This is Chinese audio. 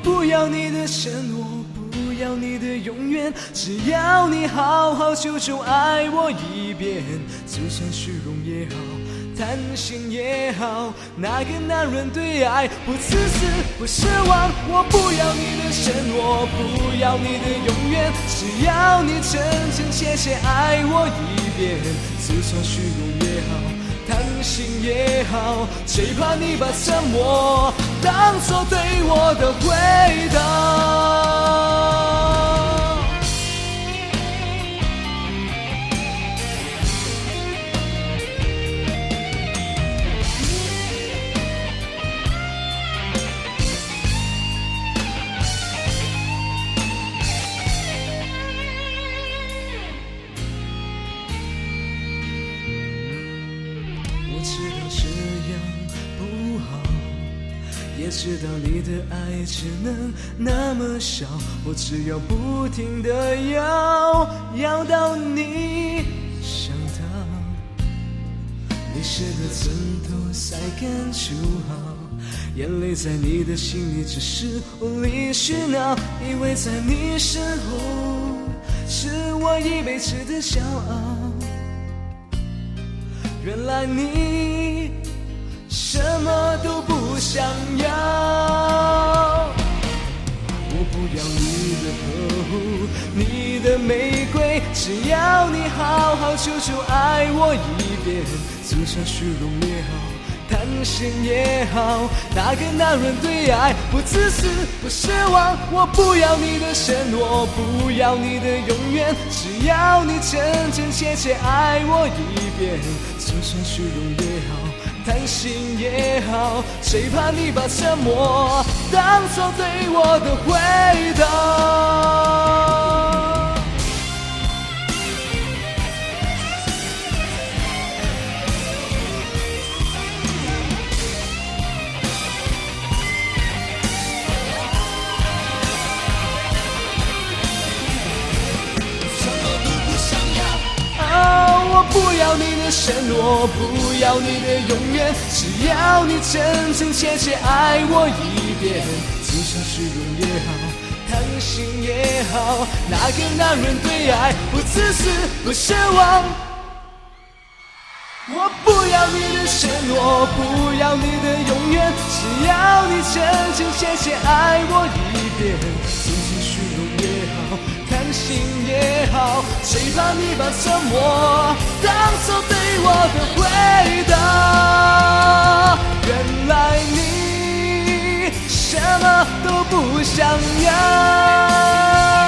不要你的承诺，不要你的永远，只要你好好久久爱我一遍。就算虚荣也好，贪心也好，哪个男人对爱不自私不失望？我不要你的承诺，不要你的永远，只要你真真切切爱我一遍。就算虚荣也好，贪心也好，谁怕你把沉默当作对我的回答？知道这样不好，也知道你的爱只能那么少，我只要不停地要到你想到。你湿的枕头晒干就好，眼泪在你的心里只是无理取闹，以为在你身后是我一辈子的骄傲，原来你什么都不想要。我不要你的呵护，你的玫瑰，只要你好好久久爱我一遍。就算虚荣也好，贪心也好，哪个男人对爱不自私不失望？我不要你的承诺，不要你的永远，只要你真真切切爱我一遍。就算虚荣也好，贪心也好，谁怕你把沉默当作对我的回答？我不要你的承诺，不要你的永远，只要你真真切切爱我一遍。就算虚荣也好，贪心也好，哪个男人对爱不自私不奢望？我不要你的承诺，不要你的永远，只要你真真切切爱我一遍。就算虚荣也好，贪心也好，谁怕你把沉默当作对我的回答？原来你什么都不想要。